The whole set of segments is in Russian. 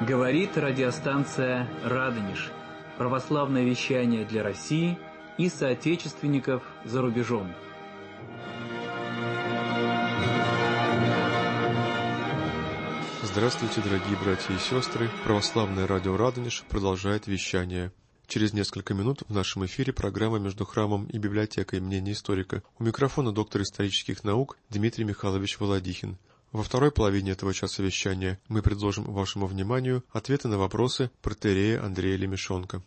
Говорит радиостанция «Радонеж». Православное вещание для России и соотечественников за рубежом. Здравствуйте, дорогие братья и сестры! Православное радио «Радонеж» продолжает вещание. Через несколько минут в нашем эфире программа «Между храмом и библиотекой. Мнение историка». У микрофона доктор исторических наук Дмитрий Михайлович Володихин. Во второй половине этого часа вещания мы предложим вашему вниманию ответы на вопросы протоиерея Андрея Лемешонка.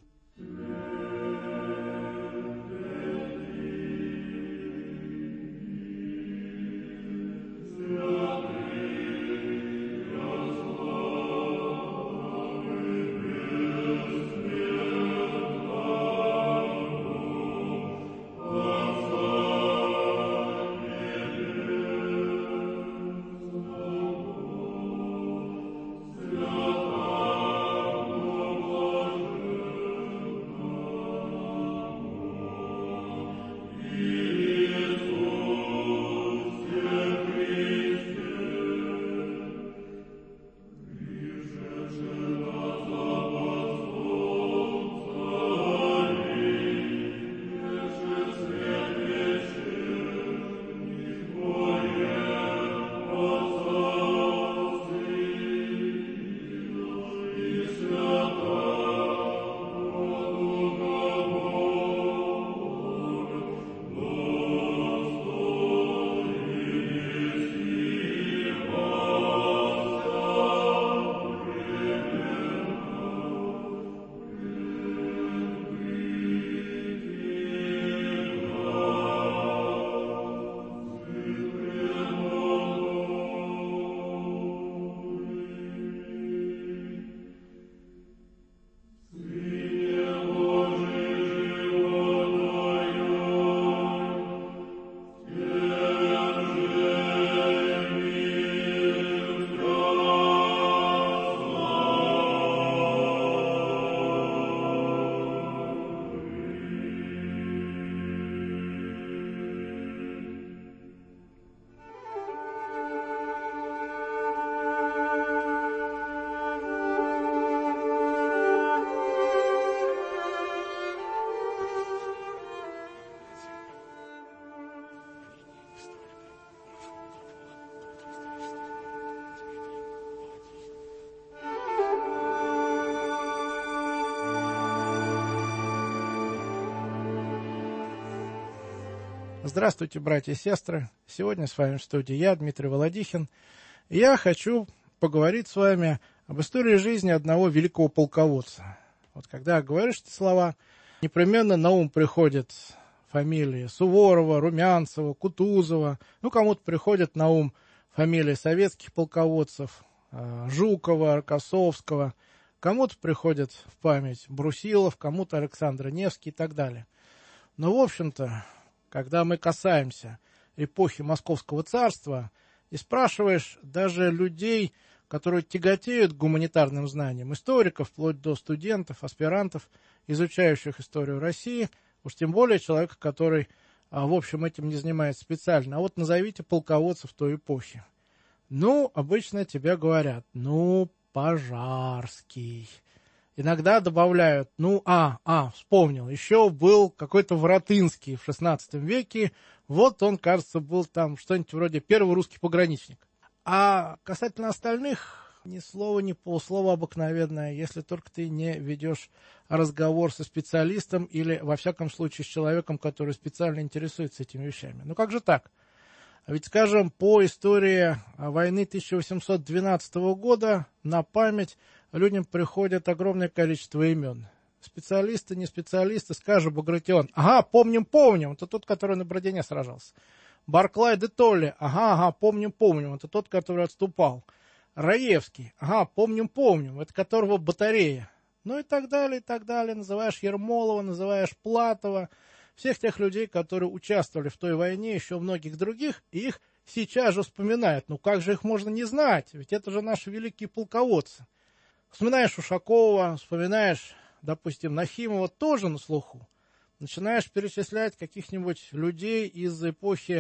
Здравствуйте, братья и сестры! Сегодня с вами в студии я, Дмитрий Володихин. И я хочу поговорить с вами об истории жизни одного великого полководца. Вот когда говоришь эти слова, непременно на ум приходят фамилии Суворова, Румянцева, Кутузова. Кому-то приходят на ум фамилии советских полководцев, Жукова, Рокоссовского. Кому-то приходят в память Брусилов, кому-то Александр Невский и так далее. Но, в общем-то, когда мы касаемся эпохи Московского царства и спрашиваешь даже людей, которые тяготеют к гуманитарным знаниям, историков, вплоть до студентов, аспирантов, изучающих историю России, уж тем более человека, который, в общем, этим не занимается специально, а вот назовите полководцев той эпохи. Обычно тебе говорят, Пожарский. Иногда добавляют, вспомнил, еще был какой-то Воротынский в XVI веке, вот он, кажется, был там что-нибудь вроде первый русский пограничник. А касательно остальных, ни слова, ни полслова обыкновенное, если только ты не ведешь разговор со специалистом или, во всяком случае, с человеком, который специально интересуется этими вещами. Как же так? Ведь, скажем, по истории войны 1812 года на память людям приходит огромное количество имен. Специалисты, не специалисты, скажем, Багратион. Помним, это тот, который на Бородине сражался. Барклай де Толли. Помним, это тот, который отступал. Раевский. Помним, это которого батарея. И так далее. Называешь Ермолова, называешь Платова. Всех тех людей, которые участвовали в той войне, еще многих других, и их сейчас же вспоминают. Как же их можно не знать? Ведь это же наши великие полководцы. Вспоминаешь Ушакова, вспоминаешь, допустим, Нахимова, тоже на слуху. Начинаешь перечислять каких-нибудь людей из эпохи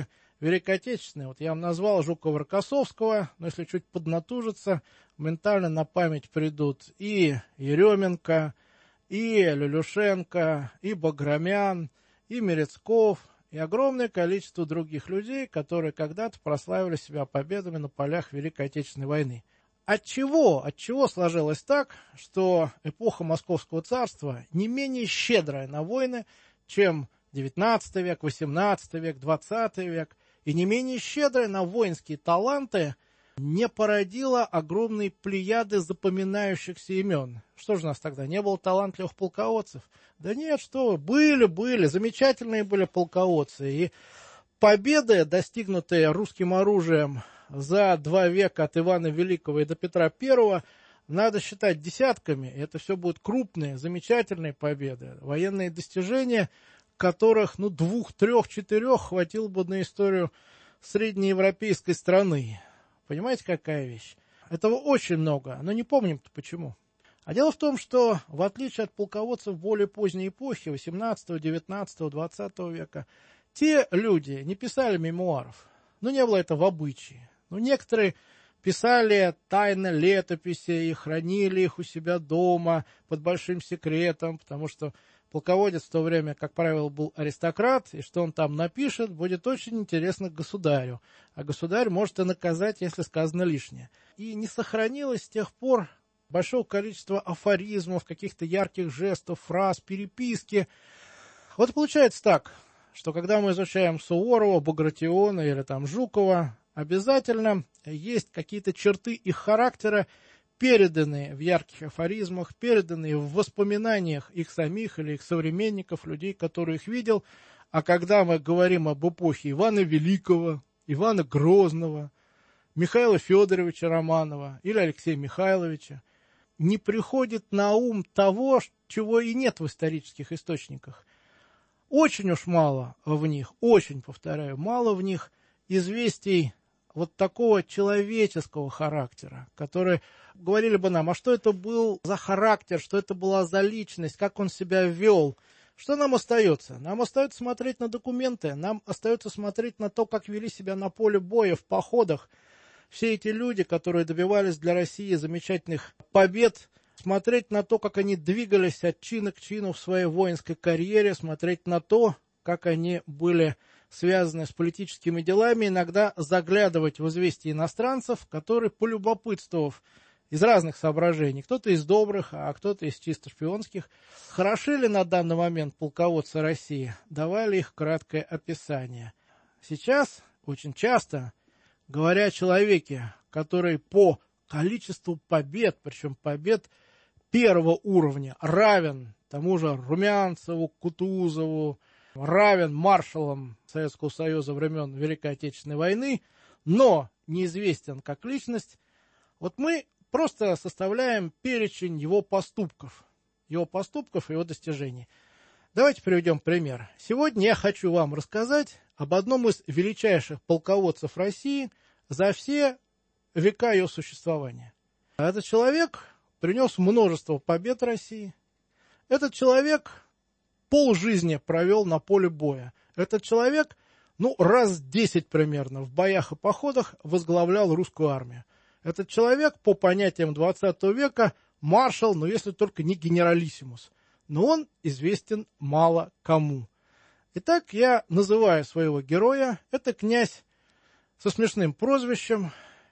Великой Отечественной. Вот я вам назвал Жукова-Рокоссовского, но если чуть поднатужиться, моментально на память придут и Еременко, и Люлюшенко, и Баграмян, и Мерецков, и огромное количество других людей, которые когда-то прославили себя победами на полях Великой Отечественной войны. Отчего сложилось так, что эпоха Московского царства не менее щедрая на войны, чем XIX век, XVIII век, XX век, и не менее щедрая на воинские таланты, не породила огромные плеяды запоминающихся имен. Что же у нас тогда, не было талантливых полководцев? Да нет, что вы, были, замечательные были полководцы. И победы, достигнутые русским оружием за 2 века от Ивана Великого и до Петра I, надо считать десятками. Это все будут крупные, замечательные победы, военные достижения, которых 2, 3, 4 хватило бы на историю среднеевропейской страны. Понимаете, какая вещь? Этого очень много, но не помним-то почему. А дело в том, что в отличие от полководцев более поздней эпохи, 18, 19, 20 века, те люди не писали мемуаров. Не было это в обычае. Некоторые писали тайно летописи и хранили их у себя дома под большим секретом, потому что полководец в то время, как правило, был аристократ, и что он там напишет, будет очень интересно государю. А государь может и наказать, если сказано лишнее. И не сохранилось с тех пор большого количества афоризмов, каких-то ярких жестов, фраз, переписки. Вот получается так, что когда мы изучаем Суворова, Багратиона или там Жукова, обязательно есть какие-то черты их характера, переданные в ярких афоризмах, переданные в воспоминаниях их самих или их современников, людей, которые их видел. А когда мы говорим об эпохе Ивана Великого, Ивана Грозного, Михаила Федоровича Романова или Алексея Михайловича, не приходит на ум того, чего и нет в исторических источниках. Очень уж мало в них, очень, повторяю, мало в них известий вот такого человеческого характера, которые говорили бы нам, а что это был за характер, что это была за личность, как он себя вел. Что нам остается? Нам остается смотреть на документы, нам остается смотреть на то, как вели себя на поле боя, в походах все эти люди, которые добивались для России замечательных побед, смотреть на то, как они двигались от чина к чину в своей воинской карьере, смотреть на то, как они были связаны с политическими делами, иногда заглядывать в известия иностранцев, которые, полюбопытствовав из разных соображений, кто-то из добрых, а кто-то из чисто шпионских, хороши ли на данный момент полководцы России, давали их краткое описание. Сейчас очень часто, говоря о человеке, который по количеству побед, причем побед первого уровня, равен тому же Румянцеву, Кутузову, равен маршалам Советского Союза времен Великой Отечественной войны, но неизвестен как личность, вот мы просто составляем перечень его поступков и его достижений. Давайте приведем пример. Сегодня я хочу вам рассказать об одном из величайших полководцев России за все века ее существования. Этот человек принес множество побед России. Этот человек полжизни провел на поле боя. Этот человек, раз 10 примерно в боях и походах возглавлял русскую армию. Этот человек, по понятиям 20 века, маршал, но если только не генералиссимус. Но он известен мало кому. Итак, я называю своего героя. Это князь со смешным прозвищем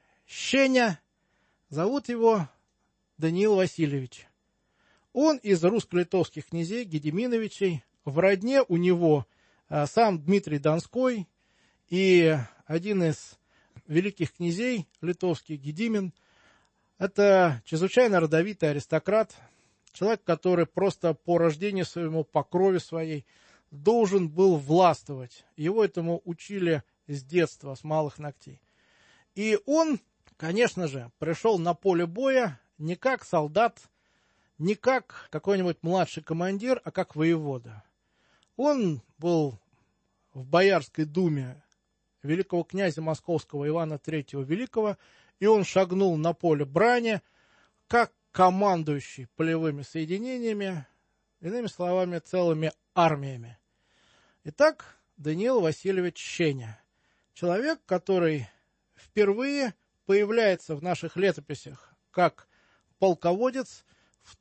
Щеня. Зовут его Даниил Васильевич. Он из русско-литовских князей Гедеминовичей. В родне у него сам Дмитрий Донской и один из великих князей литовских Гедимин. Это чрезвычайно родовитый аристократ, человек, который просто по рождению своему, по крови своей должен был властвовать. Его этому учили с детства, с малых ногтей. И он, конечно же, пришел на поле боя не как солдат, не как какой-нибудь младший командир, а как воевода. Он был в Боярской думе великого князя московского Ивана III Великого, и он шагнул на поле брани как командующий полевыми соединениями, иными словами, целыми армиями. Итак, Даниил Васильевич Щеня. Человек, который впервые появляется в наших летописях как полководец в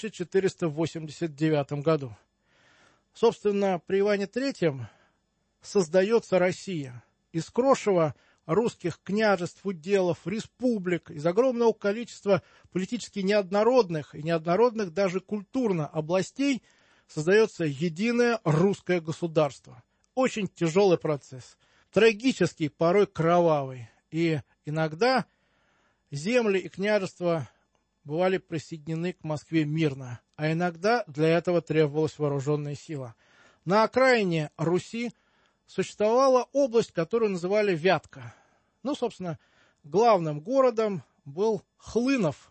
1489 году. Собственно, при Иване III создается Россия. Из крошева русских княжеств, уделов, республик, из огромного количества политически неоднородных и неоднородных даже культурно областей создается единое русское государство. Очень тяжелый процесс, трагический, порой кровавый. И иногда земли и княжества бывали присоединены к Москве мирно, а иногда для этого требовалась вооруженная сила. На окраине Руси существовала область, которую называли Вятка. Ну, собственно, главным городом был Хлынов.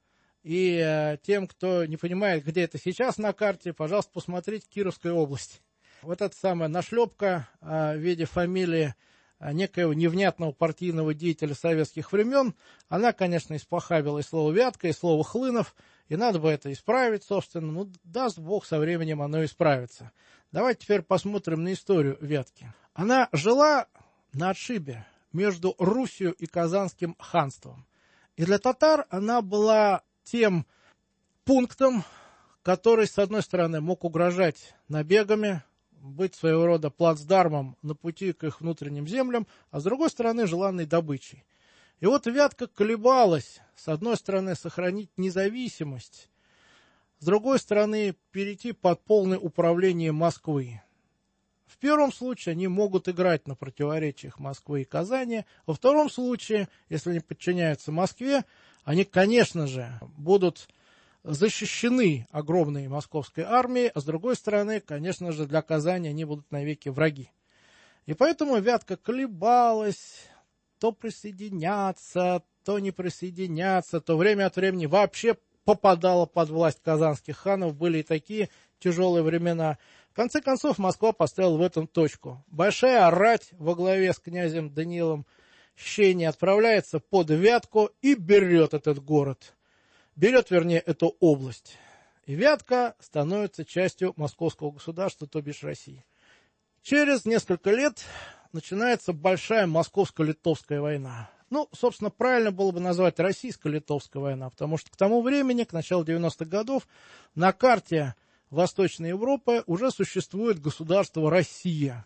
И тем, кто не понимает, где это сейчас на карте, пожалуйста, посмотрите Кировская область. Вот эта самая нашлепка в виде фамилии некоего невнятного партийного деятеля советских времен, она, конечно, испохабила и слово «Вятка», и слово «Хлынов», и надо бы это исправить, собственно. Ну, даст Бог, со временем оно исправится. Давайте теперь посмотрим на историю Вятки. Она жила на отшибе между Русью и Казанским ханством. И для татар она была тем пунктом, который, с одной стороны, мог угрожать набегами, быть своего рода плацдармом на пути к их внутренним землям, а с другой стороны, желанной добычей. И вот Вятка колебалась, с одной стороны, сохранить независимость, с другой стороны, перейти под полное управление Москвы. В первом случае они могут играть на противоречиях Москвы и Казани, во втором случае, если они подчиняются Москве, они, конечно же, будут защищены огромной московской армией, а с другой стороны, конечно же, для Казани они будут навеки враги. И поэтому Вятка колебалась, то присоединяться, то не присоединяться, то время от времени вообще попадала под власть казанских ханов, были и такие тяжелые времена. В конце концов, Москва поставила в этом точку. Большая рать во главе с князем Даниилом Щени отправляется под Вятку и берет этот город. Берет, вернее, эту область. И Вятка становится частью московского государства, то бишь России. Через несколько лет начинается большая московско-литовская война. Ну, собственно, правильно было бы назвать российско-литовская война, потому что к тому времени, к началу 90-х годов, на карте Восточной Европы уже существует государство Россия.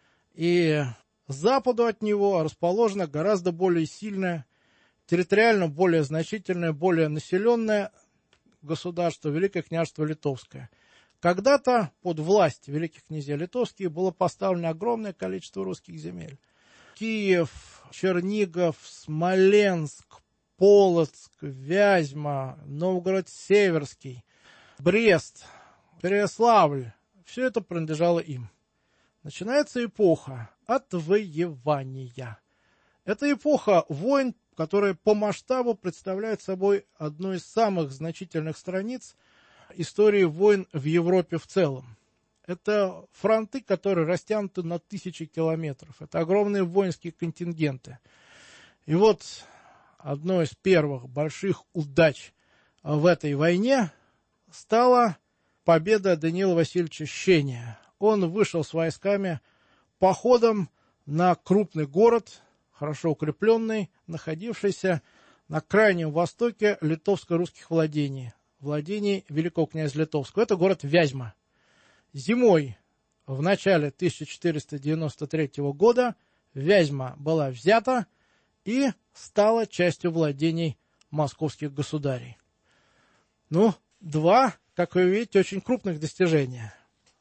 И к западу от него расположено гораздо более сильное, территориально более значительное, более населенное государство, Великое княжество Литовское. Когда-то под власть великих князей литовских было поставлено огромное количество русских земель. Киев, Чернигов, Смоленск, Полоцк, Вязьма, Новгород-Северский, Брест, Переяславль. Все это принадлежало им. Начинается эпоха отвоевания. Это эпоха войн, которая по масштабу представляет собой одну из самых значительных страниц истории войн в Европе в целом. Это фронты, которые растянуты на тысячи километров. Это огромные воинские контингенты. И вот одной из первых больших удач в этой войне стала победа Даниила Васильевича Щения. Он вышел с войсками походом на крупный город, хорошо укрепленный, находившийся на крайнем востоке литовско-русских владений великого князя Литовского. Это город Вязьма. Зимой, в начале 1493 года, Вязьма была взята и стала частью владений московских государей. Ну, два, как вы видите, очень крупных достижения.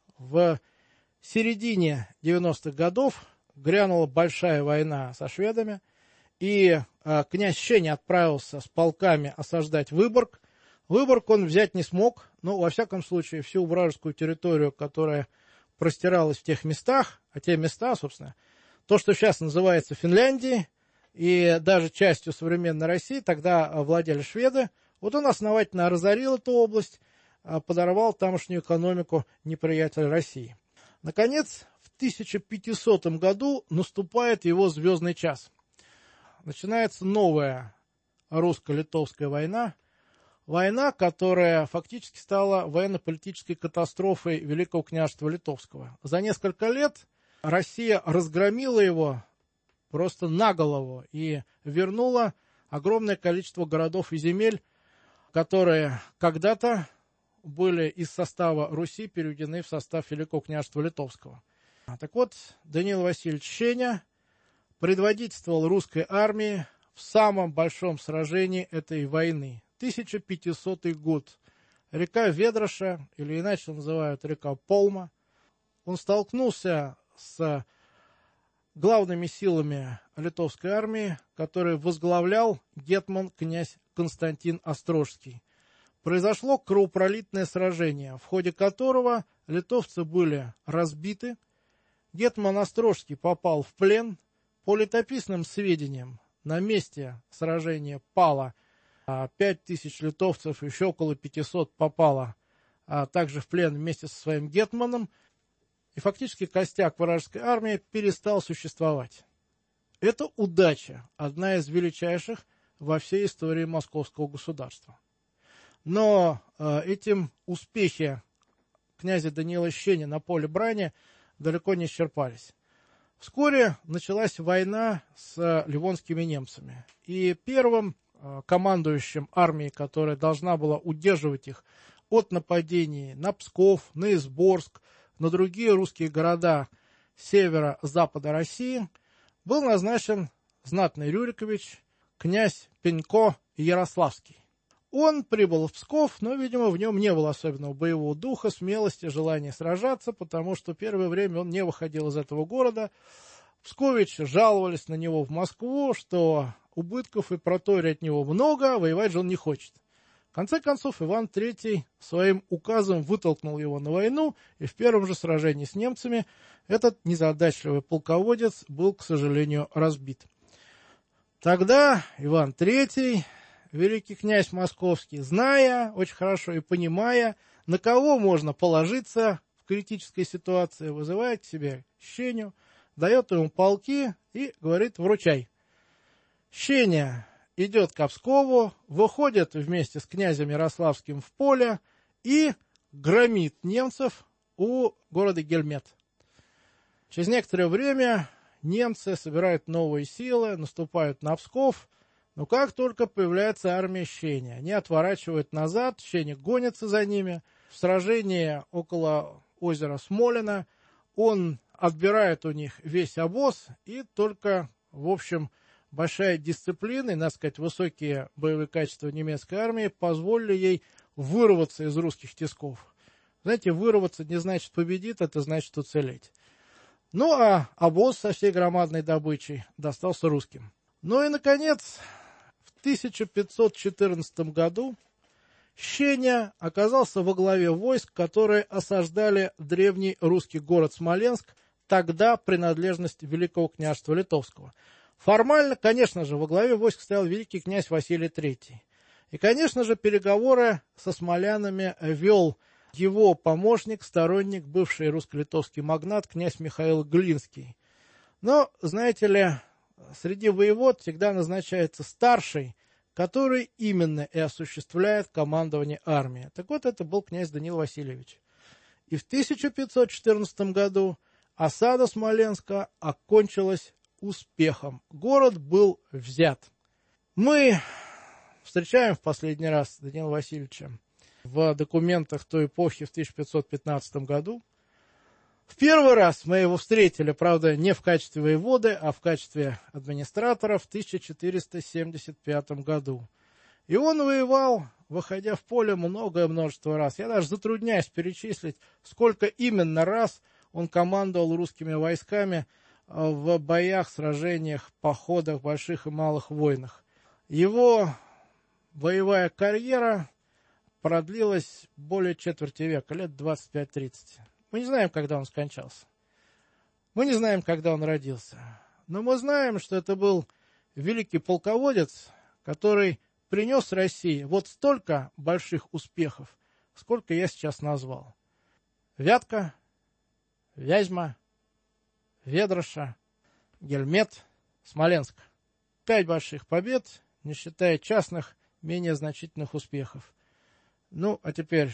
В середине 90-х годов грянула большая война со шведами, и князь Щеня отправился с полками осаждать Выборг. Выборг он взять не смог, но, во всяком случае, всю вражескую территорию, которая простиралась в тех местах, а те места, собственно, то, что сейчас называется Финляндией, и даже частью современной России, тогда владели шведы, вот он основательно разорил эту область, подорвал тамошнюю экономику неприятеля России. Наконец, в 1500 году наступает его звездный час. Начинается новая русско-литовская война, война, которая фактически стала военно-политической катастрофой Великого княжества Литовского. За несколько лет Россия разгромила его просто на голову и вернула огромное количество городов и земель, которые когда-то были из состава Руси переведены в состав Великого княжества Литовского. Так вот, Даниил Васильевич Щеня предводительствовал русской армии в самом большом сражении этой войны. 1500 год. Река Ведроша, или иначе называют река Полма. Он столкнулся с главными силами литовской армии, которые возглавлял гетман князь Константин Острожский. Произошло кровопролитное сражение, в ходе которого литовцы были разбиты. Гетман Острожский попал в плен. По летописным сведениям, на месте сражения пало 5000 литовцев, еще около 500 попало также в плен вместе со своим гетманом. И фактически костяк вражеской армии перестал существовать. Это удача, одна из величайших во всей истории московского государства. Но этим успехи князя Даниила Щени на поле брани далеко не исчерпались. Вскоре началась война с ливонскими немцами. И первым командующим армией, которая должна была удерживать их от нападений на Псков, на Изборск, на другие русские города севера-запада России, был назначен знатный Рюрикович, князь Пенько Ярославский. Он прибыл в Псков, но, видимо, в нем не было особенного боевого духа, смелости, желания сражаться, потому что первое время он не выходил из этого города. Псковичи жаловались на него в Москву, что убытков и проторий от него много, а воевать же он не хочет. В конце концов, Иван III своим указом вытолкнул его на войну, и в первом же сражении с немцами этот незадачливый полководец был, к сожалению, разбит. Тогда Иван III, великий князь московский, зная очень хорошо и понимая, на кого можно положиться в критической ситуации, вызывает к себе Щеню, дает ему полки и говорит: вручай. Щеня идет к Пскову, выходит вместе с князем Ярославским в поле и громит немцев у города Гельмет. Через некоторое время немцы собирают новые силы, наступают на Псков, но как только появляется армия Щени, они отворачивают назад, Щеня гонится за ними. В сражении около озера Смолина он отбирает у них весь обоз, и только, в общем, большая дисциплина и, надо сказать, высокие боевые качества немецкой армии позволили ей вырваться из русских тисков. Знаете, вырваться не значит победить, это значит уцелеть. Ну, а обоз со всей громадной добычей достался русским. Ну и, наконец, в 1514 году Щеня оказался во главе войск, которые осаждали древний русский город Смоленск, тогда принадлежность Великого княжества Литовского. Формально, конечно же, во главе войск стоял великий князь Василий III. И, конечно же, переговоры со смолянами вел его помощник, сторонник, бывший русско-литовский магнат, князь Михаил Глинский. Но, знаете ли, среди воевод всегда назначается старший, который именно и осуществляет командование армией. Так вот, это был князь Даниил Васильевич. И в 1514 году осада Смоленска окончилась успехом. Город был взят. Мы встречаем в последний раз Даниила Васильевича в документах той эпохи в 1515 году. В первый раз мы его встретили, правда, не в качестве воеводы, а в качестве администратора в 1475 году. И он воевал, выходя в поле, многое множество раз. Я даже затрудняюсь перечислить, сколько именно раз он командовал русскими войсками в боях, сражениях, походах, больших и малых войнах. Его боевая карьера продлилась более четверти века, лет 25-30. Мы не знаем, когда он скончался. Мы не знаем, когда он родился. Но мы знаем, что это был великий полководец, который принес России вот столько больших успехов, сколько я сейчас назвал. Вятка, Вязьма, Ведроша, Гельмет, Смоленск. 5 больших побед, не считая частных, менее значительных успехов. Ну, а теперь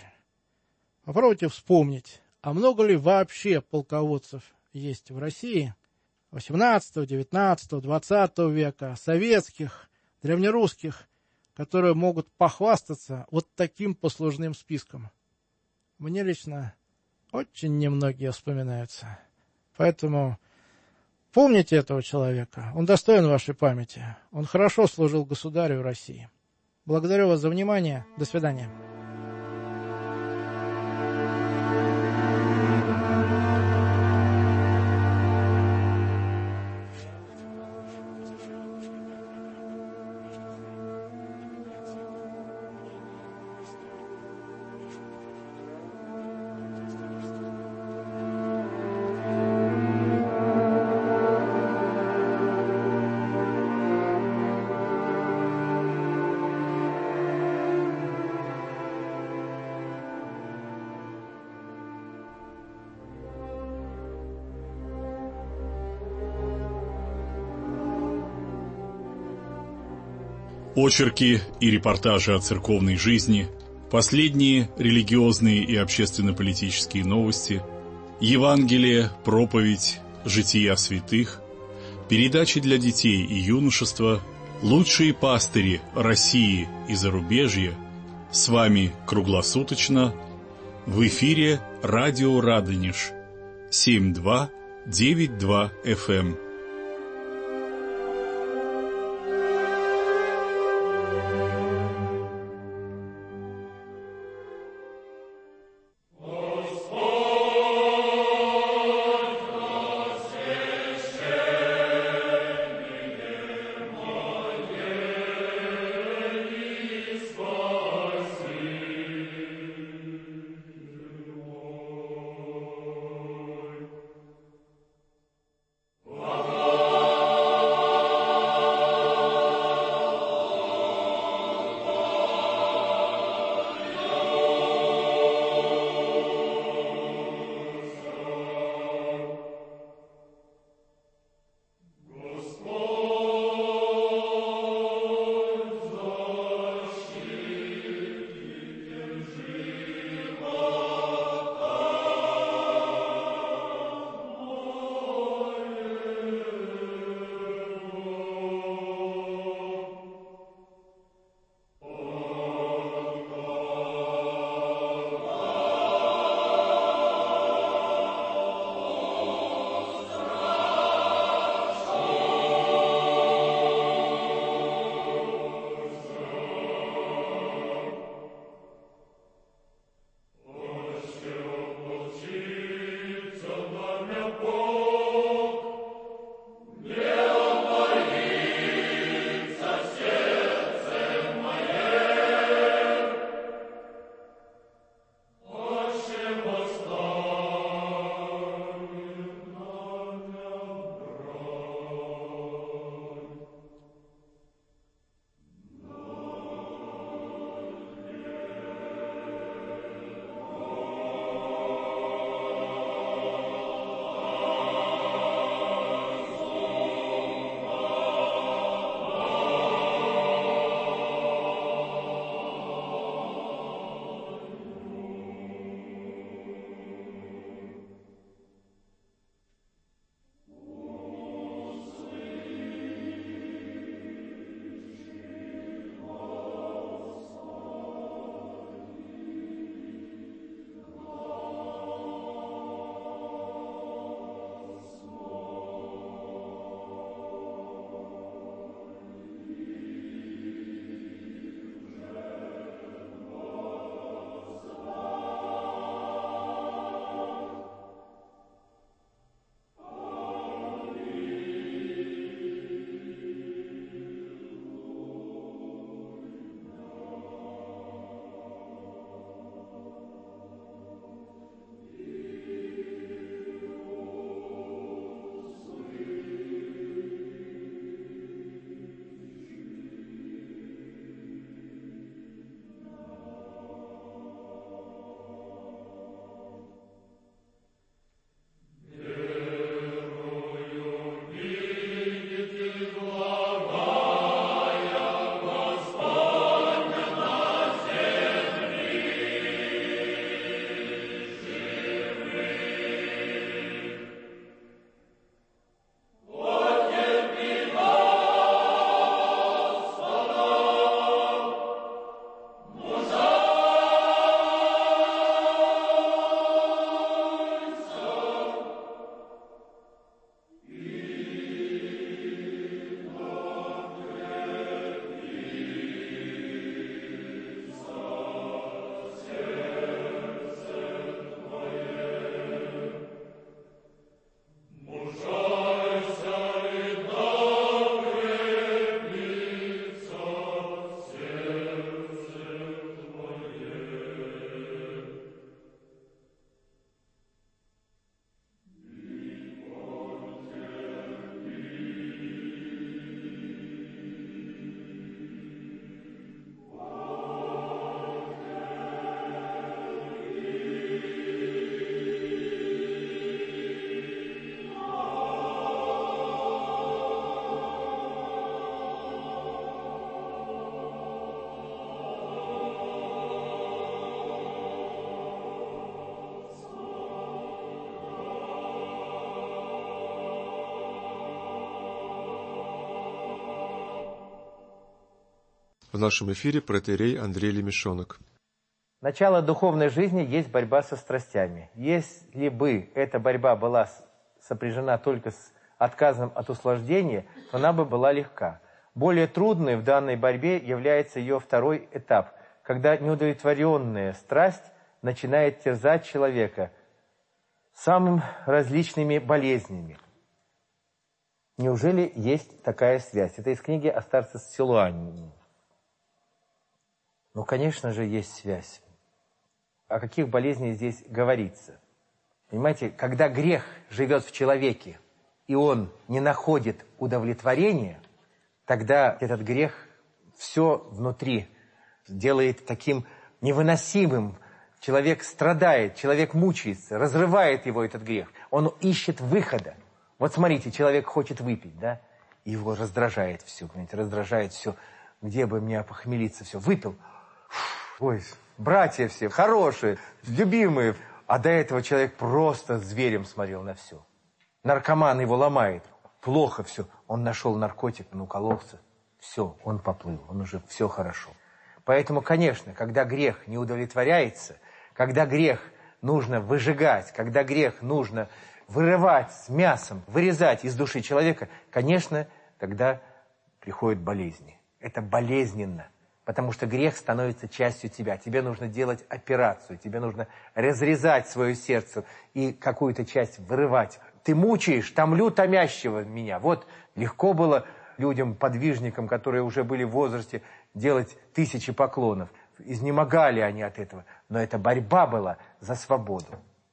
попробуйте вспомнить, а много ли вообще полководцев есть в России? XVIII, XIX, XX века, советских, древнерусских, которые могут похвастаться вот таким послужным списком. Мне лично очень немногие вспоминаются. Поэтому помните этого человека. Он достоин вашей памяти. Он хорошо служил государю России. Благодарю вас за внимание. До свидания. Очерки и репортажи о церковной жизни, последние религиозные и общественно-политические новости, Евангелие, проповедь, жития святых, передачи для детей и юношества, лучшие пастыри России и зарубежья. С вами круглосуточно в эфире радио Радонеж 7292 FM. Wow. В нашем эфире протоиерей Андрей Лемешонок. Начало духовной жизни есть борьба со страстями. Если бы эта борьба была сопряжена только с отказом от услаждения, то она бы была легка. Более трудной в данной борьбе является ее второй этап, когда неудовлетворенная страсть начинает терзать человека самыми различными болезнями. Неужели есть такая связь? Это из книги о старце Силуане. Ну, конечно же, есть связь. О каких болезнях здесь говорится? Понимаете, когда грех живет в человеке, и он не находит удовлетворения, тогда этот грех все внутри делает таким невыносимым. Человек страдает, человек мучается, разрывает его этот грех. Он ищет выхода. Вот смотрите, человек хочет выпить, да? Его раздражает все, понимаете, раздражает все. Где бы мне опохмелиться, все. Выпил. Ой, братья все, хорошие, любимые. А до этого человек просто зверем смотрел на все. Наркоман его ломает. Плохо все. Он нашел наркотик, он укололся. Все, он поплыл, он уже все хорошо. Поэтому, конечно, когда грех не удовлетворяется, когда грех нужно выжигать, когда грех нужно вырывать с мясом, вырезать из души человека, конечно, тогда приходят болезни. Это болезненно, потому что грех становится частью тебя. Тебе нужно делать операцию, тебе нужно разрезать свое сердце и какую-то часть вырывать. Ты мучаешь, томлю томящего меня. Вот легко было людям, подвижникам, которые уже были в возрасте, делать 1000 поклонов. Изнемогали они от этого. Но эта борьба была за свободу,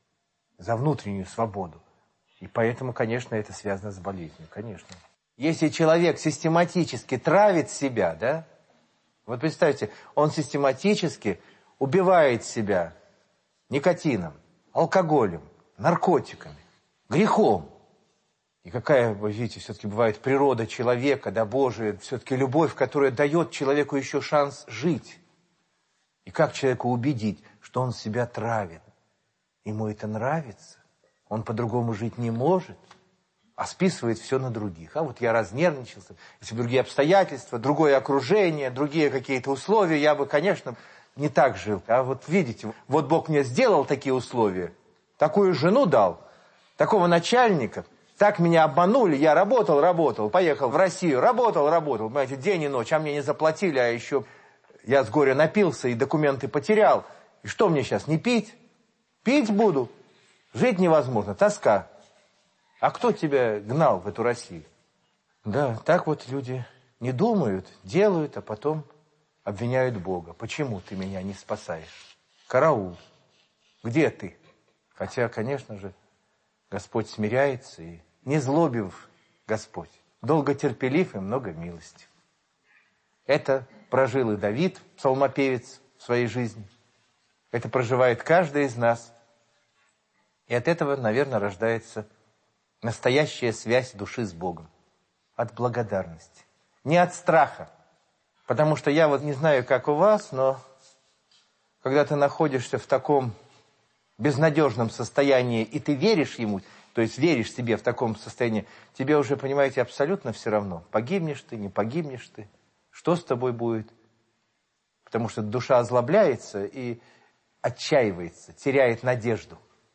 за внутреннюю свободу. И поэтому, конечно, это связано с болезнью, конечно. Если человек систематически травит себя, да, вот представьте, он систематически убивает себя никотином, алкоголем, наркотиками, грехом. И какая, вы видите, все-таки бывает природа человека, да, Божия, все-таки любовь, которая дает человеку еще шанс жить. И как человеку убедить, что он себя травит? Ему это нравится, он по-другому жить не может, а списывает все на других. А вот я разнервничался, если бы другие обстоятельства, другое окружение, другие какие-то условия, я бы, конечно, не так жил. А вот видите, вот Бог мне сделал такие условия, такую жену дал, такого начальника, так меня обманули, я работал, поехал в Россию, работал, понимаете, день и ночь, а мне не заплатили, а еще я с горя напился и документы потерял. И что мне сейчас, не пить? Пить буду. Жить невозможно, тоска. А кто тебя гнал в эту Россию? Да, так вот люди не думают, делают, а потом обвиняют Бога. Почему ты меня не спасаешь? Караул. Где ты? Хотя, конечно же, Господь смиряется, и не злобив Господь, долготерпелив и много милости. Это прожил и Давид, псалмопевец, в своей жизни. Это проживает каждый из нас. И от этого, наверное, рождается настоящая связь души с Богом. От благодарности. Не от страха. Потому что я вот не знаю, как у вас, но когда ты находишься в таком безнадежном состоянии, и ты веришь ему, то есть веришь себе в таком состоянии, тебе уже, понимаете, абсолютно все равно. Погибнешь ты, не погибнешь ты. Что с тобой будет? Потому что душа озлобляется и отчаивается, теряет надежду.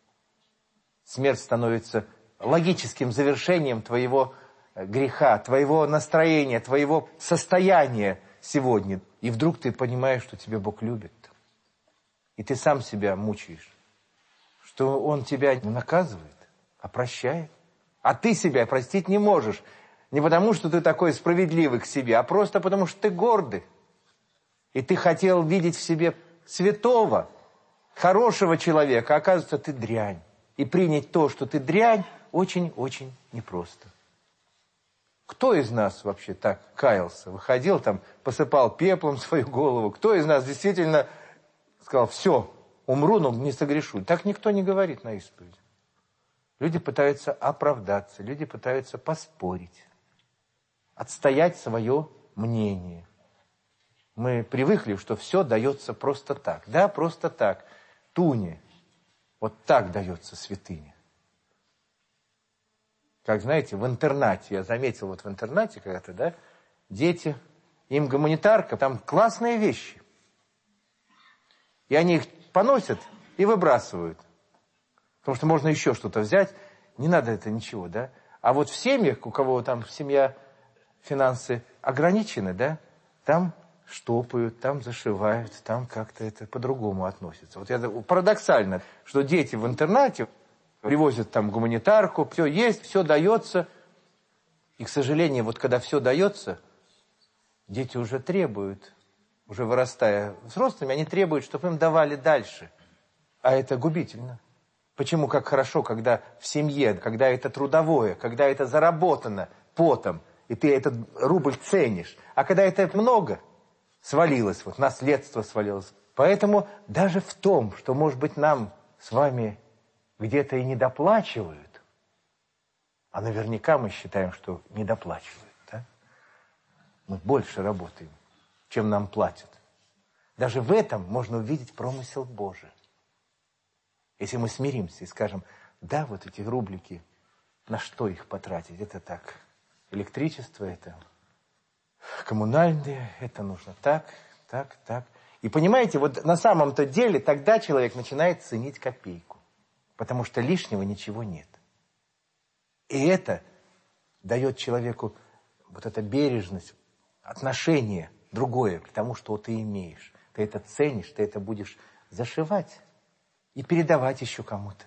Смерть становится логическим завершением твоего греха, твоего настроения, твоего состояния сегодня. И вдруг ты понимаешь, что тебя Бог любит. И ты сам себя мучаешь. Что Он тебя не наказывает, а прощает. А ты себя простить не можешь. Не потому, что ты такой справедливый к себе, а просто потому, что ты гордый. И ты хотел видеть в себе святого, хорошего человека, а оказывается, ты дрянь. И принять то, что ты дрянь, очень-очень непросто. Кто из нас вообще так каялся? Выходил там, посыпал пеплом свою голову. Кто из нас действительно сказал, все, умру, но не согрешу? Так никто не говорит на исповеди. Люди пытаются оправдаться, люди пытаются поспорить, отстоять свое мнение. Мы привыкли, что все дается просто так. Да, просто так. Туне. Вот так дается святыня. Как, знаете, в интернате, я заметил вот в интернате когда-то, да, дети Им гуманитарка, там классные вещи. И они их поносят и выбрасывают. Потому что можно еще что-то взять. Не надо это ничего, да? А вот в семьях, у кого там семья, финансы ограничены, да? Там штопают, там зашивают, там как-то это по-другому относится. Вот это парадоксально, что дети в интернате привозят там гуманитарку, все есть, все дается. И, к сожалению, вот когда все дается, дети уже требуют, уже вырастая взрослыми, они требуют, чтобы им давали дальше. А это губительно. Почему как хорошо, когда в семье, когда это трудовое, когда это заработано потом, и ты этот рубль ценишь. А когда это много свалилось, вот наследство свалилось. Поэтому даже в том, что, может быть, нам с вами где-то и недоплачивают, а наверняка мы считаем, что недоплачивают, да? Мы больше работаем, чем нам платят. Даже в этом можно увидеть промысел Божий. Если мы смиримся и скажем, да, вот эти рублики, на что их потратить? Это так, электричество, это коммунальные, это нужно так. И понимаете, вот на самом-то деле тогда человек начинает ценить копейку, потому что лишнего ничего нет. И это дает человеку вот эта бережность, отношение другое к тому, что ты имеешь. Ты это ценишь, ты это будешь зашивать и передавать еще кому-то.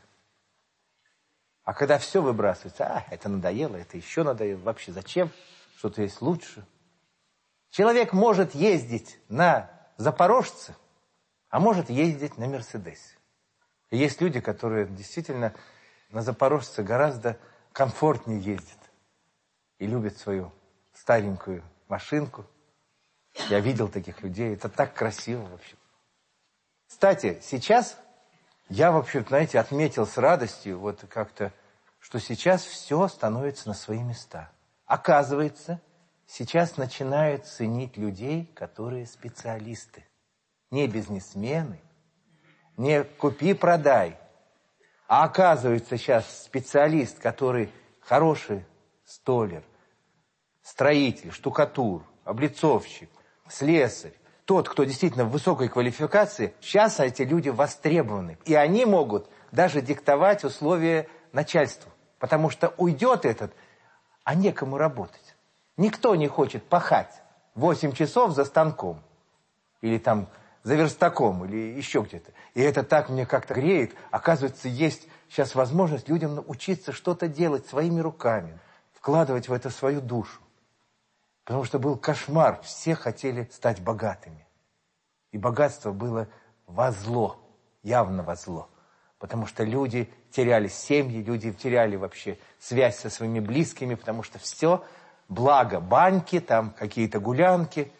А когда все выбрасывается, это надоело, это еще надоело, вообще зачем? Что-то есть лучше. Человек может ездить на Запорожце, а может ездить на Мерседесе. И есть люди, которые действительно на Запорожце гораздо комфортнее ездят и любят свою старенькую машинку. Я видел таких людей, это так красиво вообще. Кстати, сейчас я вообще, знаете, отметил с радостью вот как-то, что сейчас все становится на свои места. Оказывается, сейчас начинают ценить людей, которые специалисты. Не бизнесмены, не купи-продай. А оказывается, сейчас специалист, который хороший столер, строитель, штукатур, облицовщик, слесарь, тот, кто действительно в высокой квалификации, сейчас эти люди востребованы. И они могут даже диктовать условия начальству. Потому что уйдет этот, а некому работать. Никто не хочет пахать 8 часов за станком. Или там за верстаком, или еще где-то. И это так мне как-то греет. Оказывается, есть сейчас возможность людям научиться что-то делать своими руками. Вкладывать в это свою душу. Потому что был кошмар. Все хотели стать богатыми. И богатство было во зло. Явно во зло. Потому что люди теряли семьи, люди теряли вообще связь со своими близкими. Потому что все благо. Баньки, там какие-то гулянки.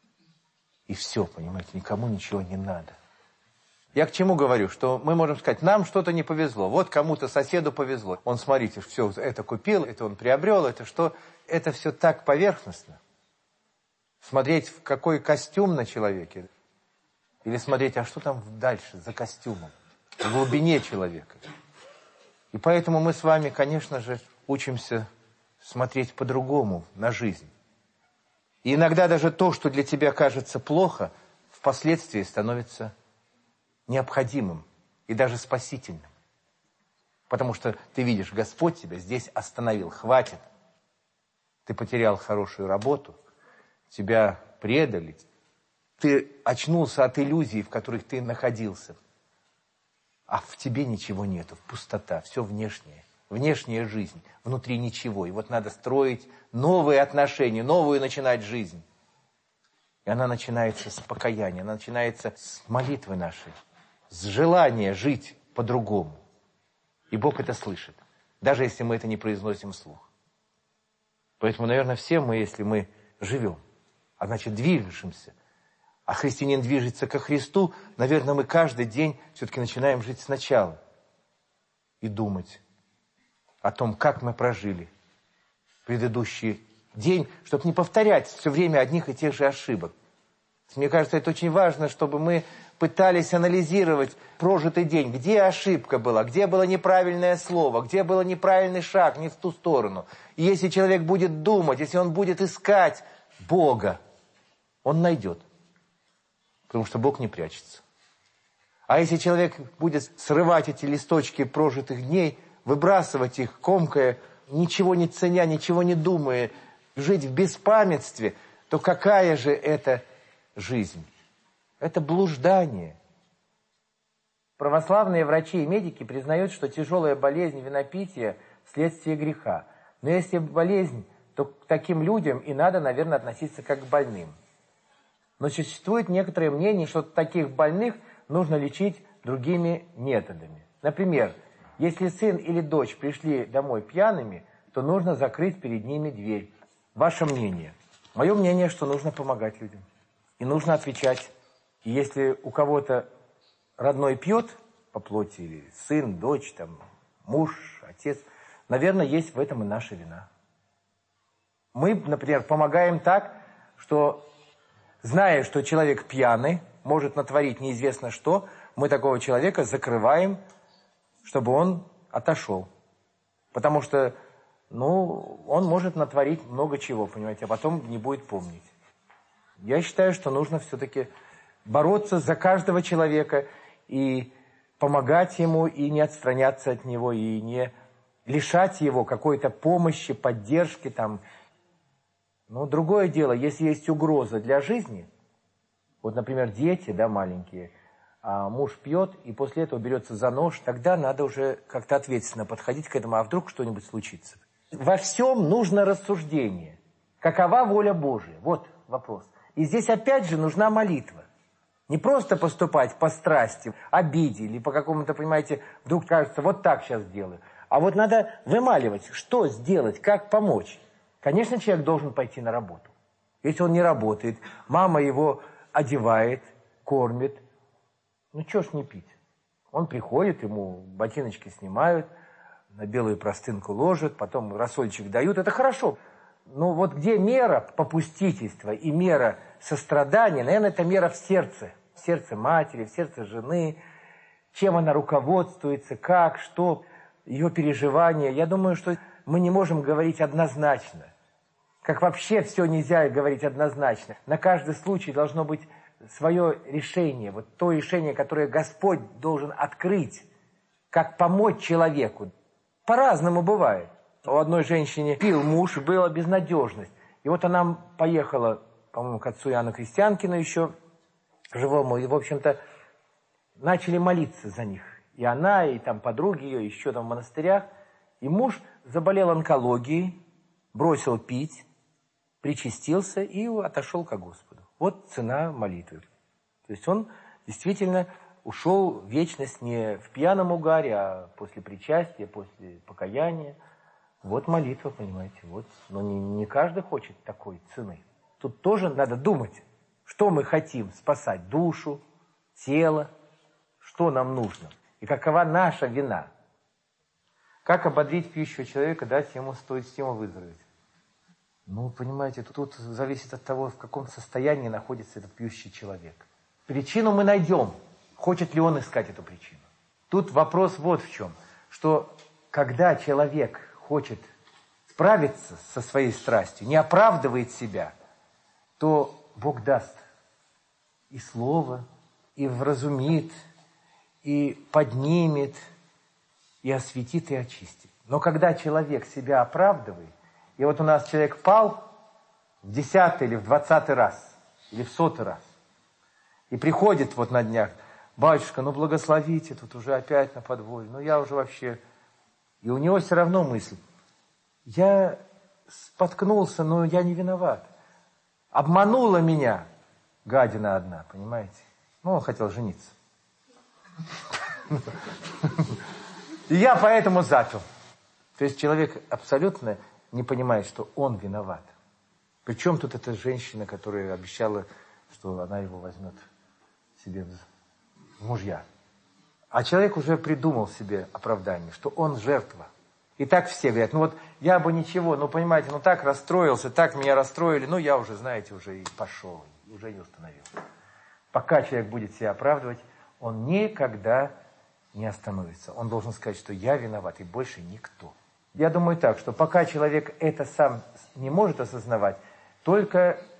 И все, понимаете, никому ничего не надо. Я к чему говорю? Что мы можем сказать, нам что-то не повезло. Вот кому-то соседу повезло. Он, смотрите, все это купил, это он приобрел, это что? Это все так поверхностно. Смотреть, в какой костюм на человеке. Или смотреть, а что там дальше за костюмом. В глубине человека. И поэтому мы с вами, конечно же, учимся смотреть по-другому на жизнь. И иногда даже то, что для тебя кажется плохо, впоследствии становится необходимым и даже спасительным. Потому что ты видишь, Господь тебя здесь остановил, хватит. Ты потерял хорошую работу, тебя предали, ты очнулся от иллюзий, в которых ты находился. А в тебе ничего нету, пустота, все внешнее. Внешняя жизнь, внутри ничего. И вот надо строить новые отношения, новую начинать жизнь. И она начинается с покаяния, она начинается с молитвы нашей, с желания жить по-другому. И Бог это слышит, даже если мы это не произносим вслух. Поэтому, наверное, все мы, если мы живем, а значит движемся, а христианин движется ко Христу, наверное, мы каждый день все-таки начинаем жить сначала и думать о том, как мы прожили предыдущий день, чтобы не повторять все время одних и тех же ошибок. Мне кажется, это очень важно, чтобы мы пытались анализировать прожитый день. Где ошибка была, где было неправильное слово, где был неправильный шаг, не в ту сторону. И если человек будет думать, если он будет искать Бога, Он найдет. Потому что Бог не прячется. А если человек будет срывать эти листочки прожитых дней, выбрасывать их, комкая, ничего не ценя, ничего не думая, жить в беспамятстве, то какая же это жизнь? Это блуждание. Православные врачи и медики признают, что тяжелая болезнь винопития – следствие греха. Но если болезнь, то к таким людям и надо, наверное, относиться как к больным. Но существует некоторое мнение, что таких больных нужно лечить другими методами. Например, если сын или дочь пришли домой пьяными, то нужно закрыть перед ними дверь. Ваше мнение? Мое мнение, что нужно помогать людям. И нужно отвечать. И если у кого-то родной пьет по плоти, или сын, дочь, там, муж, отец, наверное, есть в этом и наша вина. Мы, например, помогаем так, что, зная, что человек пьяный, может натворить неизвестно что, мы такого человека закрываем, чтобы он отошел. Потому что, он может натворить много чего, понимаете, а потом не будет помнить. Я считаю, что нужно все-таки бороться за каждого человека и помогать ему, и не отстраняться от него, и не лишать его какой-то помощи, поддержки там. Но другое дело, если есть угроза для жизни, вот, например, дети, да, маленькие, а муж пьет, и после этого берется за нож, тогда надо уже как-то ответственно подходить к этому, а вдруг что-нибудь случится. Во всем нужно рассуждение. Какова воля Божия? Вот вопрос. И здесь опять же нужна молитва. Не просто поступать по страсти, обиде или по какому-то, понимаете, вдруг кажется, вот так сейчас сделаю. А вот надо вымаливать, что сделать, как помочь. Конечно, человек должен пойти на работу. Если он не работает, мама его одевает, кормит. Чего ж не пить? Он приходит, ему ботиночки снимают, на белую простынку ложат, потом рассольчик дают. Это хорошо. Но вот где мера попустительства и мера сострадания, наверное, это мера в сердце матери, в сердце жены, чем она руководствуется, как, что, ее переживания. Я думаю, что мы не можем говорить однозначно. Как вообще все нельзя говорить однозначно. На каждый случай должно быть свое решение. Вот то решение, которое Господь должен открыть, как помочь человеку. По-разному бывает. У одной женщине пил муж, была безнадежность. И вот она поехала, по-моему, к отцу Иоанну Крестьянкину еще, живому, и, в общем-то, начали молиться за них. И она, и там подруги ее, еще там в монастырях. И муж заболел онкологией, бросил пить, причастился и отошел ко Господу. Вот цена молитвы. То есть он действительно ушел в вечность не в пьяном угаре, а после причастия, после покаяния. Вот молитва, понимаете, вот. Но не каждый хочет такой цены. Тут тоже надо думать, что мы хотим спасать: душу, тело, что нам нужно. И какова наша вина. Как ободрить пьющего человека, дать ему стимул выздороветь? Понимаете, тут зависит от того, в каком состоянии находится этот пьющий человек. Причину мы найдем. Хочет ли он искать эту причину? Тут вопрос вот в чем. Что когда человек хочет справиться со своей страстью, не оправдывает себя, то Бог даст и слово, и вразумит, и поднимет, и осветит, и очистит. Но когда человек себя оправдывает, и вот у нас человек пал в 10-й или в 20-й раз, или в 100-й раз, и приходит вот на днях: батюшка, благословите, тут уже опять на подвое, я уже вообще... И у него все равно мысль: я споткнулся, но я не виноват. Обманула меня гадина одна, понимаете? Он хотел жениться. И я поэтому запил. То есть человек абсолютно не понимает, что он виноват. Причем тут эта женщина, которая обещала, что она его возьмет себе в мужья. А человек уже придумал себе оправдание, что он жертва. И так все говорят: я бы ничего, понимаете, так расстроился, так меня расстроили, я уже, знаете, уже и пошел, уже не установил. Пока человек будет себя оправдывать, он никогда не остановится. Он должен сказать, что я виноват, и больше никто. Я думаю так, что пока человек это сам не может осознавать, только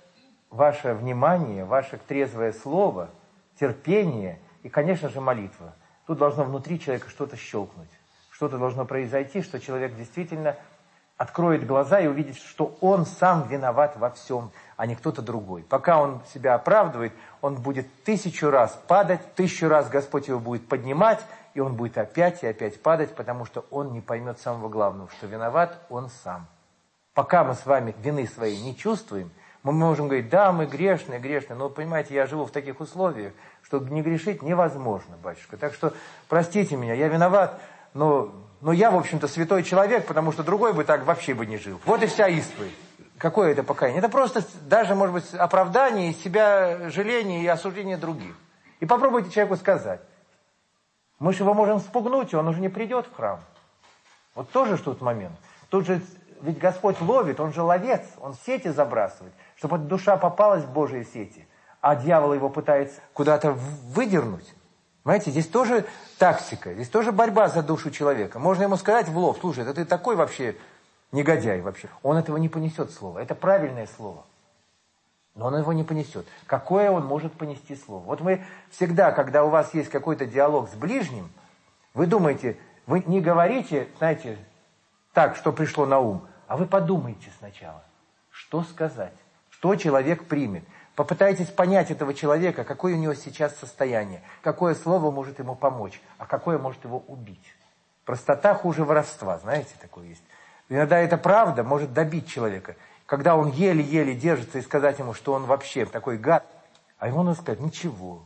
ваше внимание, ваше трезвое слово, терпение и, конечно же, молитва. Тут должно внутри человека что-то щелкнуть. Что-то должно произойти, что человек действительно откроет глаза и увидит, что он сам виноват во всем, а не кто-то другой. Пока он себя оправдывает, он будет 1000 раз падать, 1000 раз Господь его будет поднимать, и он будет опять и опять падать, потому что он не поймет самого главного, что виноват он сам. Пока мы с вами вины своей не чувствуем, мы можем говорить, да, мы грешные, но, понимаете, я живу в таких условиях, что не грешить невозможно, батюшка. Так что, простите меня, я виноват, но я, в общем-то, святой человек, потому что другой бы так вообще бы не жил. Вот и вся исповедь. Какое это покаяние? Это просто даже, может быть, оправдание себя, жаление и осуждение других. И попробуйте человеку сказать. Мы же его можем спугнуть, и он уже не придет в храм. Вот тоже ж тут момент. Тут же, ведь Господь ловит, он же ловец, он сети забрасывает, чтобы эта душа попалась в Божьи сети, а дьявол его пытается куда-то выдернуть. Понимаете, здесь тоже тактика, здесь тоже борьба за душу человека. Можно ему сказать в лоб, слушай, это ты такой вообще негодяй вообще. Он этого не понесет слово, это правильное слово. Но он его не понесет. Какое он может понести слово? Вот вы всегда, когда у вас есть какой-то диалог с ближним, вы думаете, вы не говорите, знаете, так, что пришло на ум, а вы подумайте сначала, что сказать, что человек примет. Попытайтесь понять этого человека, какое у него сейчас состояние, какое слово может ему помочь, а какое может его убить. Простота хуже воровства, знаете, такое есть. Иногда эта правда может добить человека. Когда он еле-еле держится и сказать ему, что он вообще такой гад, а ему надо сказать, ничего,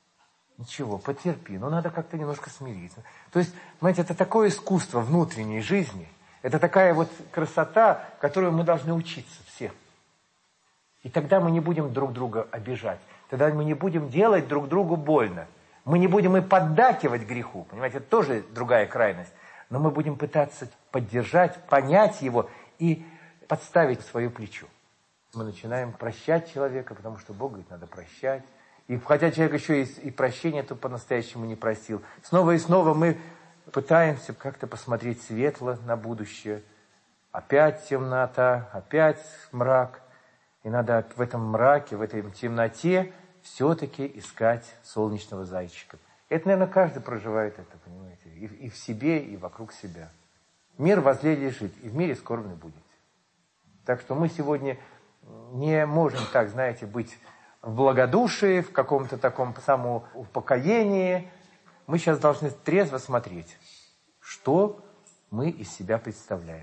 потерпи, но надо как-то немножко смириться. То есть, понимаете, это такое искусство внутренней жизни, это такая вот красота, которую мы должны учиться все. И тогда мы не будем друг друга обижать, тогда мы не будем делать друг другу больно, мы не будем и поддакивать греху, понимаете, это тоже другая крайность, но мы будем пытаться поддержать, понять его и подставить свое плечо. Мы начинаем прощать человека, потому что Бог говорит, надо прощать. И хотя человек еще и прощения то по-настоящему не просил. Снова и снова мы пытаемся как-то посмотреть светло на будущее. Опять темнота, опять мрак. И надо в этом мраке, в этой темноте все-таки искать солнечного зайчика. Это, наверное, каждый проживает это, понимаете, и в себе, и вокруг себя. Мир возле лежит, и в мире скорбный будет. Так что мы сегодня не можем так, знаете, быть в благодушии, в каком-то таком самоупокоении. Мы сейчас должны трезво смотреть, что мы из себя представляем.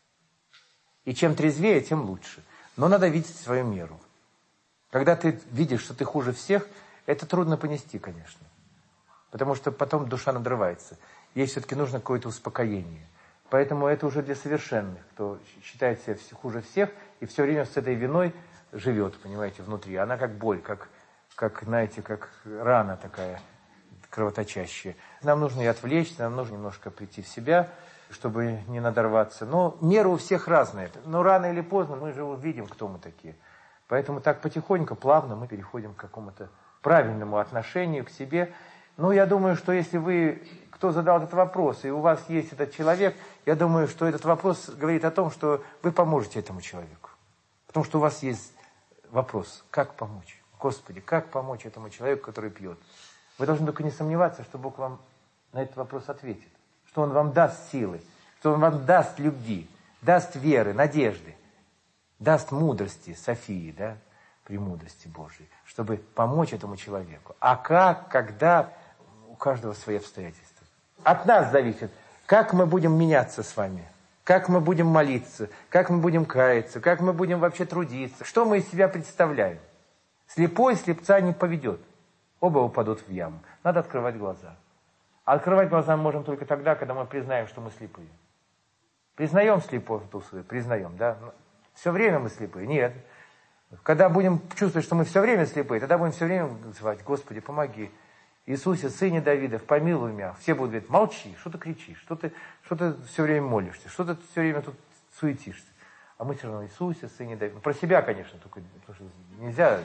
И чем трезвее, тем лучше. Но надо видеть свою меру. Когда ты видишь, что ты хуже всех, это трудно понести, конечно. Потому что потом душа надрывается. Ей все-таки нужно какое-то успокоение. Поэтому это уже для совершенных, кто считает себя хуже всех и все время с этой виной живет, понимаете, внутри. Она как боль, как знаете, как рана такая кровоточащая. Нам нужно и отвлечься, нам нужно немножко прийти в себя, чтобы не надорваться. Но меры у всех разные. Но рано или поздно мы же увидим, кто мы такие. Поэтому так потихоньку, плавно мы переходим к какому-то правильному отношению к себе. Ну, я думаю, что если вы, кто задал этот вопрос, и у вас есть этот человек, я думаю, что этот вопрос говорит о том, что вы поможете этому человеку. Потому что у вас есть вопрос, как помочь? Господи, как помочь этому человеку, который пьет? Вы должны только не сомневаться, что Бог вам на этот вопрос ответит. Что Он вам даст силы, что Он вам даст любви, даст веры, надежды, даст мудрости, Софии, да, премудрости Божьей, чтобы помочь этому человеку. А как, когда, у каждого свои обстоятельства. От нас зависит, как мы будем меняться с вами, как мы будем молиться, как мы будем каяться, как мы будем вообще трудиться, что мы из себя представляем. Слепой слепца не поведет, оба упадут в яму. Надо открывать глаза. А открывать глаза мы можем только тогда, когда мы признаем, что мы слепые. Признаем слепоту свою? Признаем, да? Все время мы слепые? Нет. Когда будем чувствовать, что мы все время слепые, тогда будем все время звать, Господи, помоги. Иисусе, Сыне Давидов, помилуй меня. Все будут говорить, молчи, что ты кричишь, что ты все время молишься, что ты все время тут суетишься. А мы все равно, Иисусе, Сыне Давидов. Про себя, конечно, только, потому что нельзя.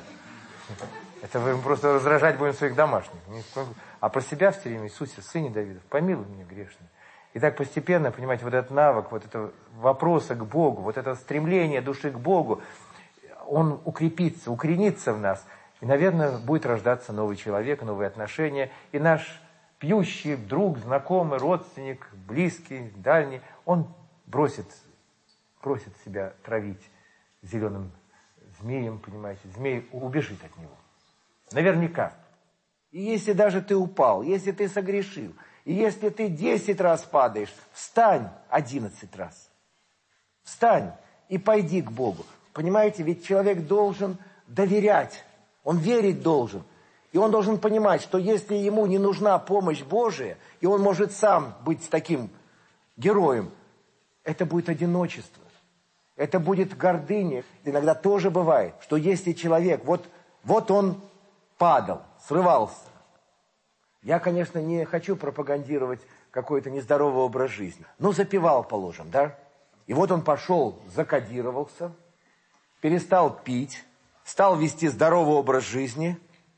Это мы просто раздражать будем своих домашних. А про себя все время, Иисусе, Сыне Давидов, помилуй меня грешный. И так постепенно, понимаете, вот этот навык, вот это вопроса к Богу, вот это стремление души к Богу, он укрепится, укоренится в нас. И, наверное, будет рождаться новый человек, новые отношения. И наш пьющий друг, знакомый, родственник, близкий, дальний, он бросит себя травить зеленым змеем, понимаете. Змей убежит от него. Наверняка. И если даже ты упал, если ты согрешил, и если ты 10 раз падаешь, встань 11 раз. Встань и пойди к Богу. Понимаете, ведь человек должен доверять, он верить должен. И он должен понимать, что если ему не нужна помощь Божия, и он может сам быть таким героем, это будет одиночество, это будет гордыня. Иногда тоже бывает, что если человек, вот он падал, срывался. Я, конечно, не хочу пропагандировать какой-то нездоровый образ жизни. Но запивал, положим, да? И вот он пошел, закодировался, перестал пить, стал вести здоровый образ жизни,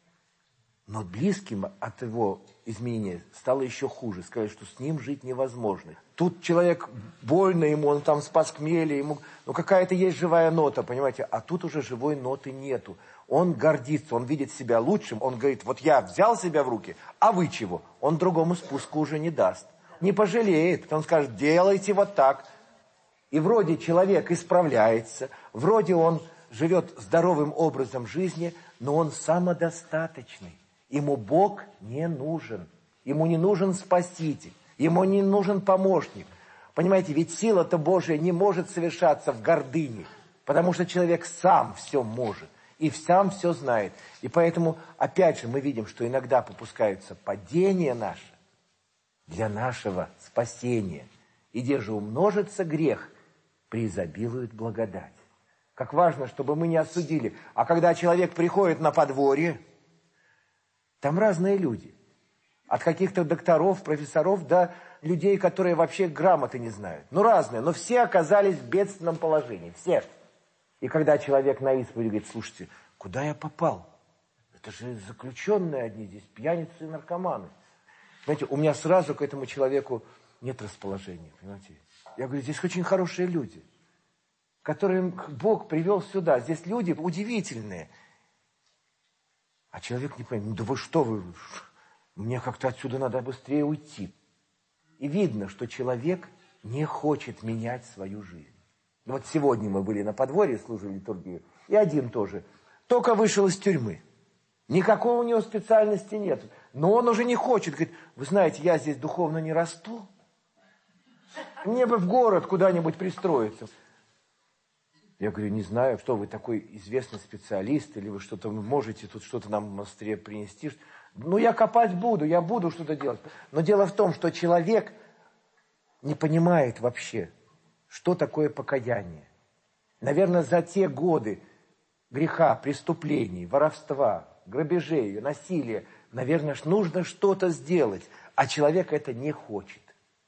но близким от его изменения стало еще хуже. Сказали, что с ним жить невозможно. Тут человек, больно ему, он там с похмелья, ему, какая-то есть живая нота, понимаете, а тут уже живой ноты нету. Он гордится, он видит себя лучшим, он говорит, вот я взял себя в руки, а вы чего? Он другому спуску уже не даст, не пожалеет, он скажет, делайте вот так. И вроде человек исправляется, вроде он живет здоровым образом жизни, но он самодостаточный. Ему Бог не нужен, ему не нужен Спаситель, ему не нужен помощник. Понимаете, ведь сила-то Божия не может совершаться в гордыне, потому что человек сам все может. И сам все знает. И поэтому, опять же, мы видим, что иногда попускаются падения наши для нашего спасения. И где же умножится грех, преизобилует благодать. Как важно, чтобы мы не осудили. А когда человек приходит на подворье, там разные люди. От каких-то докторов, профессоров до людей, которые вообще грамоты не знают. Разные, но все оказались в бедственном положении. Все. И когда человек на исповеди говорит, слушайте, куда я попал? Это же заключенные одни здесь, пьяницы и наркоманы. Знаете, у меня сразу к этому человеку нет расположения, понимаете? Я говорю, здесь очень хорошие люди, которых Бог привел сюда. Здесь люди удивительные. А человек не понимает, да вы что, мне как-то отсюда надо быстрее уйти. И видно, что человек не хочет менять свою жизнь. Вот сегодня мы были на подворье, служили литургию, и один тоже. Только вышел из тюрьмы. Никакого у него специальности нет. Но он уже не хочет. Говорит, вы знаете, я здесь духовно не расту. Мне бы в город куда-нибудь пристроиться. Я говорю, не знаю, что вы такой известный специалист, или вы что-то можете тут что-то нам в монастыре принести. Я копать буду, я буду что-то делать. Но дело в том, что человек не понимает вообще, что такое покаяние? Наверное, за те годы греха, преступлений, воровства, грабежей, насилия, наверное, нужно что-то сделать, а человек это не хочет.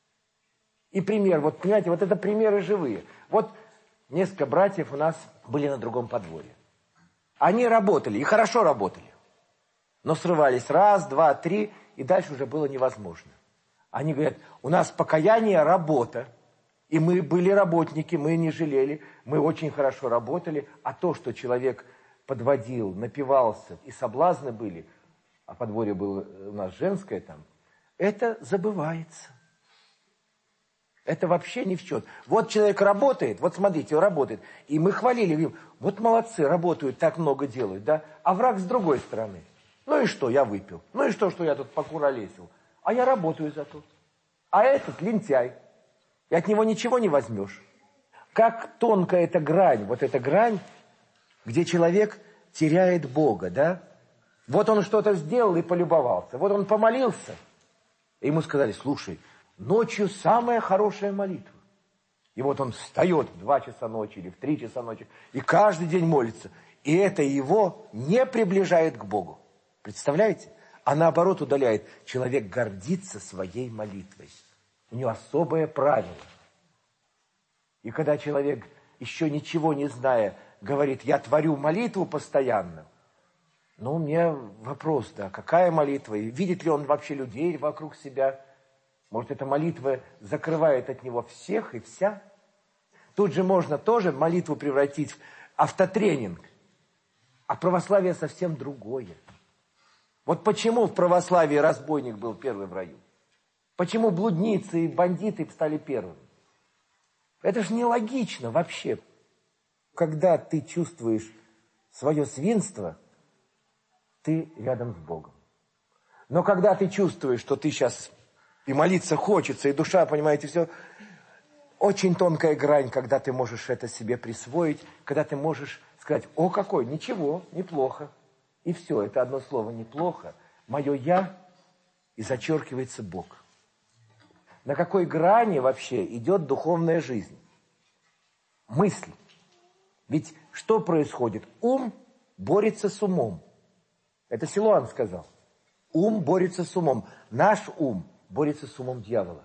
И пример, понимаете, это примеры живые. Несколько братьев у нас были на другом подворье. Они работали, и хорошо работали, но срывались раз, два, три, и дальше уже было невозможно. Они говорят, у нас покаяние – работа. И мы были работники, мы не жалели, мы очень хорошо работали. А то, что человек подводил, напивался, и соблазны были, а подворье было у нас женское там, это забывается. Это вообще не в счет. Человек работает, смотрите, работает. И мы хвалили, говорим, молодцы, работают, так много делают, да? А враг с другой стороны. И что, я выпил. И что я тут покуролесил. А я работаю зато. А этот лентяй. И от него ничего не возьмешь. Как тонка эта грань, эта грань, где человек теряет Бога, да? Он что-то сделал и полюбовался. Он помолился. И ему сказали, слушай, ночью самая хорошая молитва. И он встает в 2 часа ночи или в 3 часа ночи и каждый день молится. И это его не приближает к Богу. Представляете? А наоборот удаляет. Человек гордится своей молитвой. У него особое правило. И когда человек, еще ничего не зная, говорит, я творю молитву постоянно, у меня вопрос, да, какая молитва? И видит ли он вообще людей вокруг себя? Может, эта молитва закрывает от него всех и вся? Тут же можно тоже молитву превратить в автотренинг. А православие совсем другое. Вот почему в православии разбойник был первый в раю? Почему блудницы и бандиты стали первыми? Это же нелогично вообще. Когда ты чувствуешь свое свинство, ты рядом с Богом. Но когда ты чувствуешь, что ты сейчас и молиться хочется, и душа, понимаете, все, очень тонкая грань, когда ты можешь это себе присвоить, когда ты можешь сказать: о, какой, ничего, неплохо. И все, это одно слово неплохо. Мое «я» и зачеркивается Бог. На какой грани вообще идет духовная жизнь? Мысль. Ведь что происходит? Ум борется с умом. Это Силуан сказал. Ум борется с умом. Наш ум борется с умом дьявола.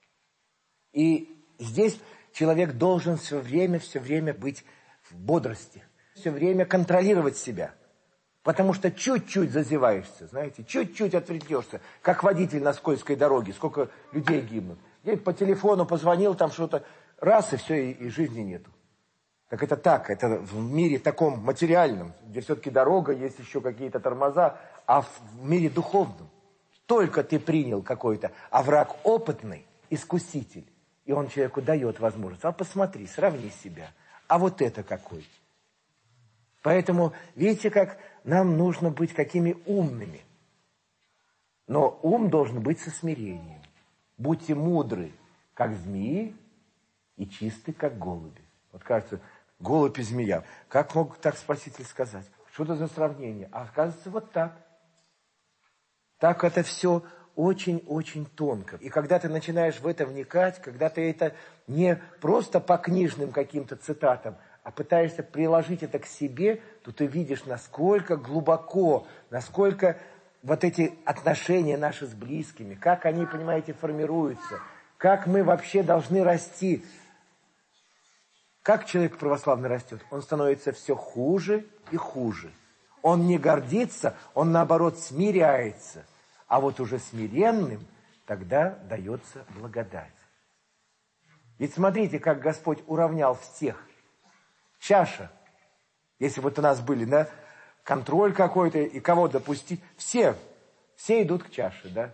И здесь человек должен все время быть в бодрости. Все время контролировать себя. Потому что чуть-чуть зазеваешься, знаете, чуть-чуть отвлекешься. Как водитель на скользкой дороге. Сколько людей гибнут. Я по телефону позвонил, там что-то. Раз, и все, и жизни нету. Так это так, это в мире таком материальном, где все-таки дорога, есть еще какие-то тормоза, а в мире духовном только ты принял какой-то, а враг опытный, искуситель, и он человеку дает возможность. А посмотри, сравни себя, а вот это какой. Поэтому, видите, как нам нужно быть какими умными. Но ум должен быть со смирением. Будьте мудры, как змеи, и чисты, как голуби. Вот кажется, голубь и змея. Как мог так Спаситель сказать? Что это за сравнение? А оказывается, вот так. Так это все очень-очень тонко. И когда ты начинаешь в это вникать, когда ты это не просто по книжным каким-то цитатам, а пытаешься приложить это к себе, то ты видишь, насколько глубоко, насколько вот эти отношения наши с близкими, как они, понимаете, формируются, как мы вообще должны расти. Как человек православный растет? Он становится все хуже и хуже. Он не гордится, он наоборот смиряется. А вот уже смиренным тогда дается благодать. Ведь смотрите, как Господь уравнял всех. Чаша. Если вот у нас были, да, контроль какой-то, и кого допустить, все идут к чаше, да.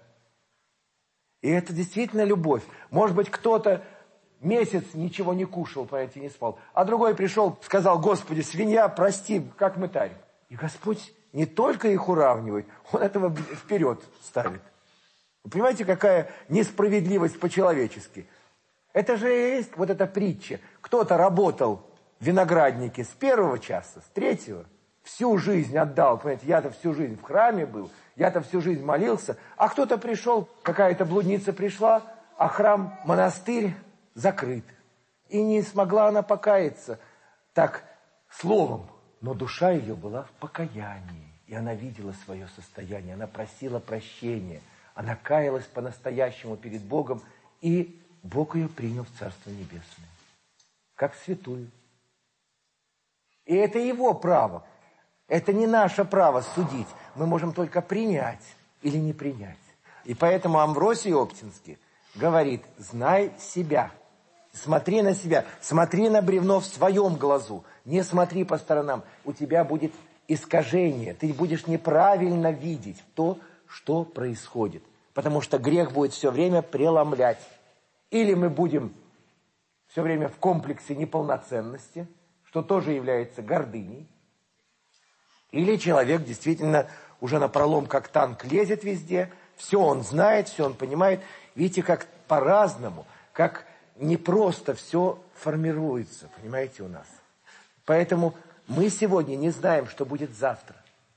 И это действительно любовь. Может быть, кто-то месяц ничего не кушал, понимаете, не спал. А другой пришел, сказал: Господи, свинья, прости, как мытарь. И Господь не только их уравнивает, Он этого вперед ставит. Вы понимаете, какая несправедливость по-человечески? Это же и есть вот эта притча. Кто-то работал в винограднике с 1 часа, с 3, всю жизнь отдал, понимаете, я-то всю жизнь в храме был, я-то всю жизнь молился, а кто-то пришел, какая-то блудница пришла, а храм, монастырь закрыт. И не смогла она покаяться так словом, но душа ее была в покаянии, и она видела свое состояние, она просила прощения, она каялась по-настоящему перед Богом, и Бог ее принял в Царство Небесное, как святую. И это его право, это не наше право судить, мы можем только принять или не принять. И поэтому Амвросий Оптинский говорит: знай себя. Смотри на себя, смотри на бревно в своем глазу, не смотри по сторонам. У тебя будет искажение, ты будешь неправильно видеть то, что происходит. Потому что грех будет все время преломлять. Или мы будем все время в комплексе неполноценности, что тоже является гордыней. Или человек действительно уже напролом, как танк, лезет везде, все он знает, все он понимает. Видите, как по-разному, как не просто все формируется, понимаете, у нас. Поэтому мы сегодня не знаем, что будет завтра.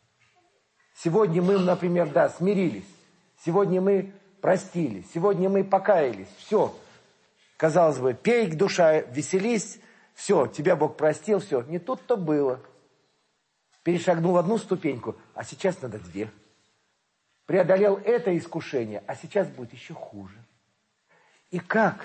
Сегодня мы, например, смирились. Сегодня мы простили. Сегодня мы покаялись. Все. Казалось бы, пей, душа, веселись. Все, тебя Бог простил, все. Не тут-то было. Перешагнул одну ступеньку, а сейчас надо 2. Преодолел это искушение, а сейчас будет еще хуже. И как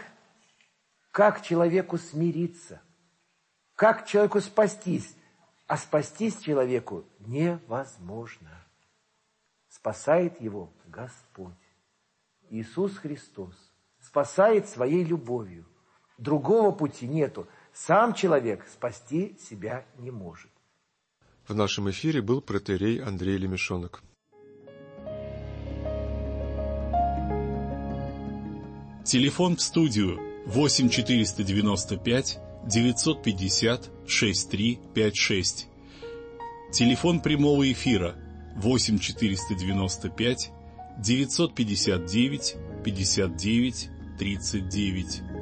человеку смириться? Как человеку спастись? А спастись человеку невозможно. Спасает его Господь. Иисус Христос спасает своей любовью. Другого пути нету. Сам человек спасти себя не может. В нашем эфире был протоиерей Андрей Лемешонок. Телефон в студию 8 495 950 6356. Телефон прямого эфира 8 495 959 59 39.